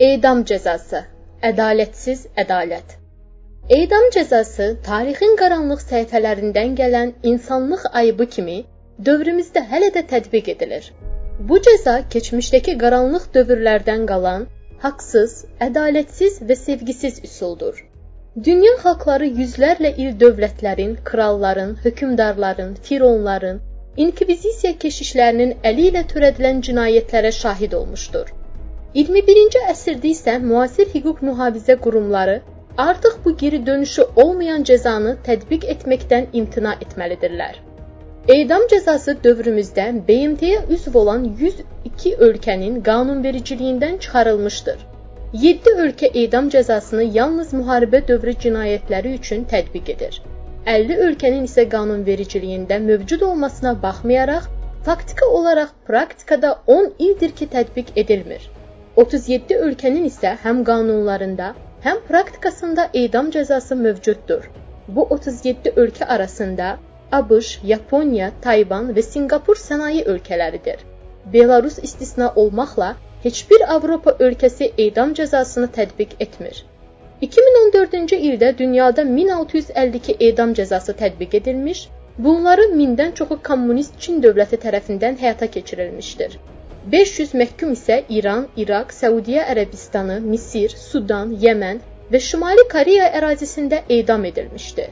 Edam cəzası, ədalətsiz ədalət. Edam cəzası tarixin qaranlıq səhifələrindən gələn insanlıq ayıbı kimi dövrümüzdə hələ də tətbiq edilir. Bu cəza keçmişdəki qaranlıq dövrlərdən qalan haqsız, ədalətsiz və sevgisiz üsuldur. Dünya xalqları yüzlərlə il dövlətlərin, kralların, hökmdarların, fironların, inkvizisiya keşişlərinin əli ilə törədilən cinayətlərə şahid olmuşdur. 21-ci əsrdə isə müasir hüquq mühafizə qurumları artıq bu geri dönüşü olmayan cəzanı tətbiq etməkdən imtina etməlidirlər. Edam cəzası dövrümüzdə BMT-yə üzv olan 102 ölkənin qanunvericiliyindən çıxarılmışdır. 7 ölkə edam cəzasını yalnız müharibə dövrü cinayətləri üçün tətbiq edir. 50 ölkənin isə qanunvericiliyində mövcud olmasına baxmayaraq, faktiki olaraq praktikada 10 ildir ki tətbiq edilmir. 37 ölkənin isə həm qanunlarında, həm praktikasında edam cəzası mövcuddur. Bu 37 ölkə arasında ABŞ, Yaponiya, Tayvan və Sinqapur sənaye ölkələridir. Belarus istisna olmaqla heç bir Avropa ölkəsi edam cəzasını tətbiq etmir. 2014-cü ildə dünyada 1652 edam cəzası tətbiq edilmiş, bunların 1000-dən çoxu kommunist Çin dövləti tərəfindən həyata keçirilmişdir. 500 məhkum isə İran, İraq, Səudiyyə Ərəbistanı, Misir, Sudan, Yəmən və Şimali Koreya ərazisində edam edilmişdir.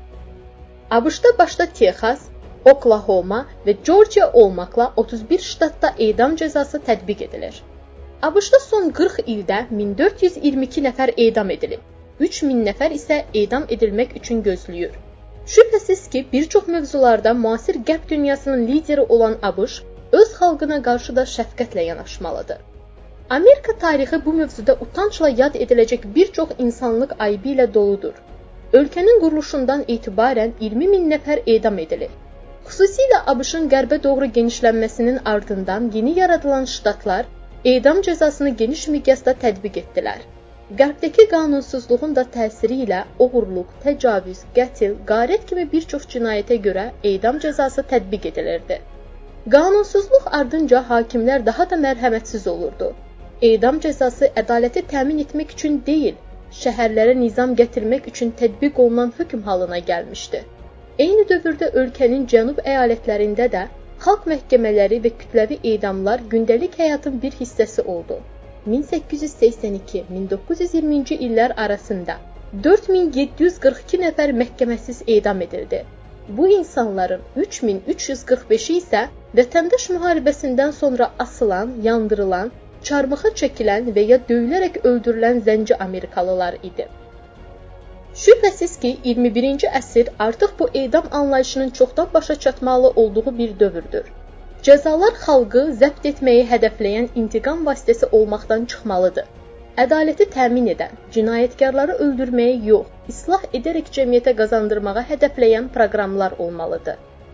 ABŞ-da başda Texas, Oklahoma və Georgia olmaqla 31 ştatda edam cəzası tətbiq edilir. ABŞ-da son 40 ildə 1422 nəfər edam edilib, 3000 nəfər isə edam edilmək üçün gözləyir. Şübhəsiz ki, bir çox mövzularda müasir qərb dünyasının lideri olan ABŞ öz xalqına qarşı da şəfqətlə yanaşmalıdır. Amerika tarixi bu mövzuda utancla yad ediləcək bir çox insanlıq ayıbı ilə doludur. Ölkənin quruluşundan etibarən 20 min nəfər edam edilir. Xüsusilə ABŞ-ın qərbə doğru genişlənməsinin ardından yeni yaradılan ştatlar edam cəzasını geniş miqyasda tətbiq etdilər. Qərbdəki qanunsuzluğun da təsiri ilə oğurluq, təcavüz, qətl, qarət kimi bir çox cinayətə görə edam cəzası tətbiq edilirdi. Qanunsuzluq ardınca hakimlər daha da mərhəmətsiz olurdu. Edam cəzası ədaləti təmin etmək üçün deyil, şəhərlərə nizam gətirmək üçün tətbiq olunan hökm halına gəlmişdi. Eyni dövrdə ölkənin cənub əyalətlərində də xalq məhkəmələri və kütləvi edamlar gündəlik həyatın bir hissəsi oldu. 1882-1920-ci illər arasında 4742 nəfər məhkəməsiz edam edildi. Bu insanların 3345-i isə vətəndaş müharibəsindən sonra asılan, yandırılan, çarmıxa çəkilən və ya döyülərək öldürülən zənci Amerikalılar idi. Şübhəsiz ki, 21-ci əsr artıq bu edam anlayışının çoxdan başa çatmalı olduğu bir dövrdür. Cəzalar xalqı zəbt etməyi hədəfləyən intiqam vasitəsi olmaqdan çıxmalıdır. Ədaləti təmin edən, cinayətkarları öldürməyi yox, islah edərək cəmiyyətə qazandırmağa hədəfləyən proqramlar olmalıdır.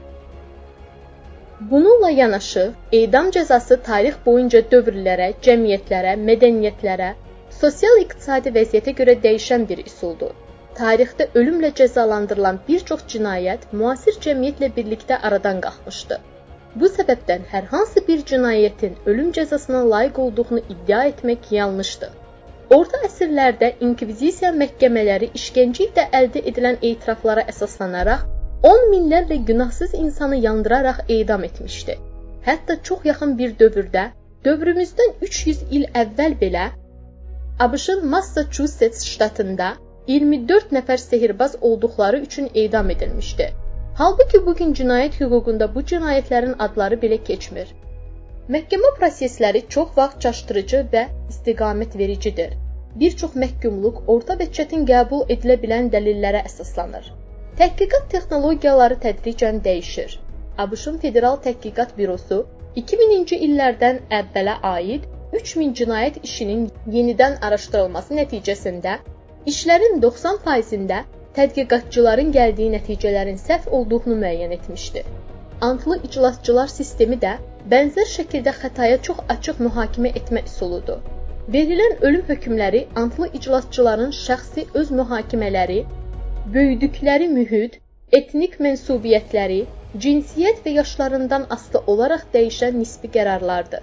Bununla yanaşı, edam cəzası tarix boyunca dövrlərə, cəmiyyətlərə, mədəniyyətlərə, sosial-iqtisadi vəziyyətə görə dəyişən bir üsuldur. Tarixdə ölümlə cəzalandırılan bir çox cinayət müasir cəmiyyətlə birlikdə aradan qalxmışdı. Bu səbəbdən hər hansı bir cinayətin ölüm cəzasına layiq olduğunu iddia etmək yanlışdır. Orta əsrlərdə inkvizisiya məhkəmələri işgəncə ilə əldə edilən etiraflara əsaslanaraq 10 minlərlə günahsız insanı yandıraraq edam etmişdi. Hətta çox yaxın bir dövrdə, dövrümüzdən 300 il əvvəl belə, ABŞ-ın Massachusetts ştatında 24 nəfər sehirbaz olduqları üçün edam edilmişdi. Halbuki bugün cinayət hüququnda bu cinayətlərin adları belə keçmir. Məhkəmə prosesləri çox vaxt çaşdırıcı və istiqamət vericidir. Bir çox məhkumluq orta və çətin qəbul edilə bilən dəlillərə əsaslanır. Təhqiqat texnologiyaları tədricən dəyişir. ABŞ-ın Federal Təhqiqat Bürosu 2000-ci illərdən əvvələ aid 3000 cinayət işinin yenidən araşdırılması nəticəsində işlərin 90%-də tədqiqatçıların gəldiyi nəticələrin səhv olduğunu müəyyən etmişdi. Antlı iclasçılar sistemi də bənzər şəkildə xətaya çox açıq mühakimə etmə üsuludur. Verilən ölüm hökmləri antlı iclasçıların şəxsi öz mühakimələri, böyüdükləri mühit, etnik mənsubiyyətləri, cinsiyyət və yaşlarından asılı olaraq dəyişən nisbi qərarlardır.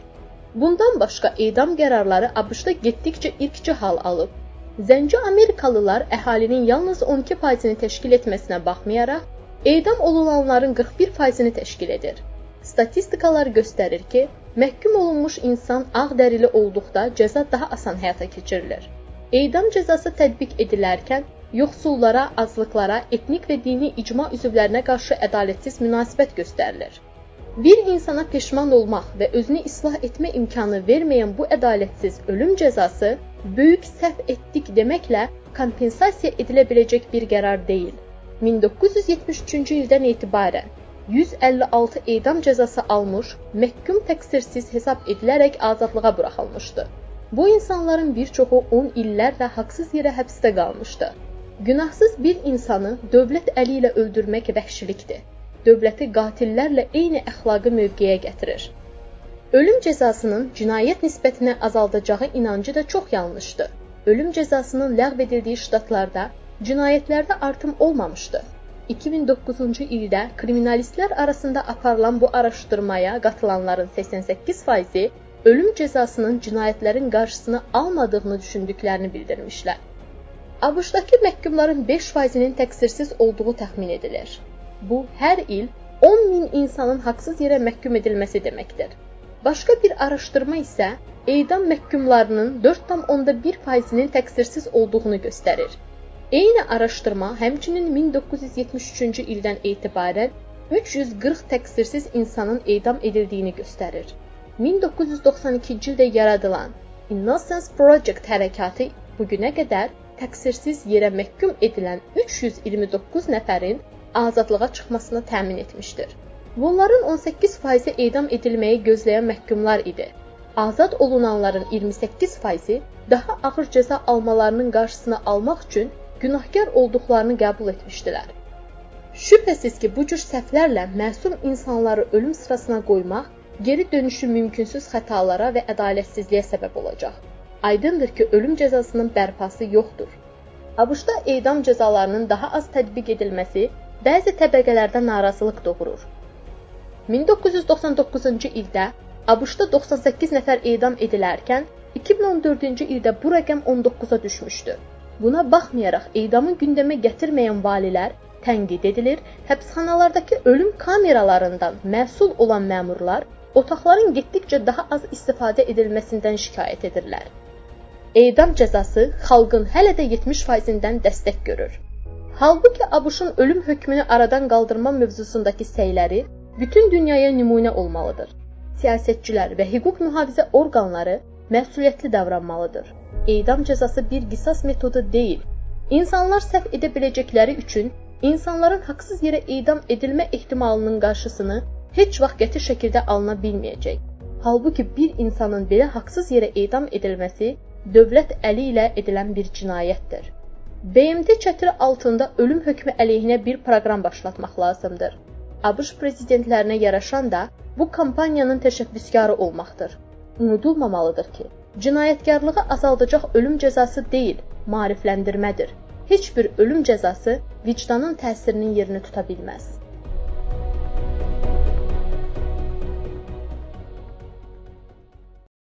Bundan başqa edam qərarları ABŞ-da getdikcə irqçi hal alıb. Zənci Amerikalılar əhalinin yalnız 12%-ni təşkil etməsinə baxmayaraq, edam olunanların 41%-ni təşkil edir. Statistikalar göstərir ki, məhkum olunmuş insan ağ dərili olduqda cəza daha asan həyata keçirilir. Edam cəzası tətbiq edilərkən yoxsullara, azlıqlara, etnik və dini icma üzvlərinə qarşı ədalətsiz münasibət göstərilir. Bir insana peşman olmaq və özünü islah etmə imkanı verməyən bu ədalətsiz ölüm cəzası böyük səhv etdik deməklə kompensasiya edilə biləcək bir qərar deyil. 1973-cü ildən etibarən 156 edam cəzası almış, məhkum təqsirsiz hesab edilərək azadlığa buraxılmışdı. Bu insanların bir çoxu 10 illərlə haqsız yerə həbsdə qalmışdı. Günahsız bir insanı dövlət əli ilə öldürmək vəhşilikdir. Dövləti qatillərlə eyni əxlaqi mövqeyə gətirir. Ölüm cəzasının cinayət nisbətini azaldacağı inancı da çox yanlışdır. Ölüm cəzasının ləğv edildiyi ştatlarda cinayətlərdə artım olmamışdı. 2009-cu ildə kriminalistlər arasında aparılan bu araşdırmaya qatılanların 88%-i ölüm cəzasının cinayətlərin qarşısını almadığını düşündüklərini bildirmişlər. ABŞ-dakı məhkumların 5%-nin təqsirsiz olduğu təxmin edilir. Bu, hər il 10.000 insanın haqsız yerə məhkum edilməsi deməkdir. Başqa bir araşdırma isə edam məhkumlarının 4,1%-nin təqsirsiz olduğunu göstərir. Eyni araşdırma həmçinin 1973-cü ildən etibarən 340 təqsirsiz insanın edam edildiyini göstərir. 1992-ci ildə yaradılan Innocence Project hərəkatı bugünə qədər təqsirsiz yerə məhkum edilən 329 nəfərin azadlığa çıxmasını təmin etmişdir. Bunların 18%-i edam edilməyi gözləyən məhkumlar idi. Azad olunanların 28%-i daha ağır cəza almalarının qarşısını almaq üçün günahkar olduqlarını qəbul etmişdilər. Şübhəsiz ki, bu cür səhvlərlə məsum insanları ölüm sırasına qoymaq geri dönüşü mümkünsüz xətalara və ədalətsizliyə səbəb olacaq. Aydındır ki, ölüm cəzasının bərpası yoxdur. ABŞ-da edam cəzalarının daha az tətbiq edilməsi bəzi təbəqələrdə narazılıq doğurur. 1999-cu ildə ABŞ-da 98 nəfər edam edilərkən, 2014-cü ildə bu rəqəm 19-a düşmüşdü. Buna baxmayaraq edamı gündəmə gətirməyən valilər tənqid edilir, həbsxanalardakı ölüm kameralarından məsul olan məmurlar otaqların getdikcə daha az istifadə edilməsindən şikayət edirlər. Edam cəzası xalqın hələ də 70%-dən dəstək görür. Halbuki ABŞ-ın ölüm hökmünü aradan qaldırma mövzusundakı səyləri bütün dünyaya nümunə olmalıdır. Siyasətçilər və hüquq mühafizə orqanları məsuliyyətli davranmalıdır. Edam cəzası bir qisas metodu deyil. İnsanlar səhv edə biləcəkləri üçün insanların haqsız yerə edam edilmə ehtimalının qarşısını heç vaxt qəti şəkildə alına bilməyəcək. Halbuki bir insanın belə haqsız yerə edam edilməsi dövlət əli ilə edilən bir cinayətdir. BMT çətiri altında ölüm hökmü əleyhinə bir proqram başlatmaq lazımdır. ABŞ prezidentlərinə yaraşan da bu kampaniyanın təşəbbüskarı olmaqdır. Unudulmamalıdır ki, cinayətkarlığı azaldacaq ölüm cəzası deyil, maarifləndirmədir. Heç bir ölüm cəzası vicdanın təsirinin yerini tuta bilməz.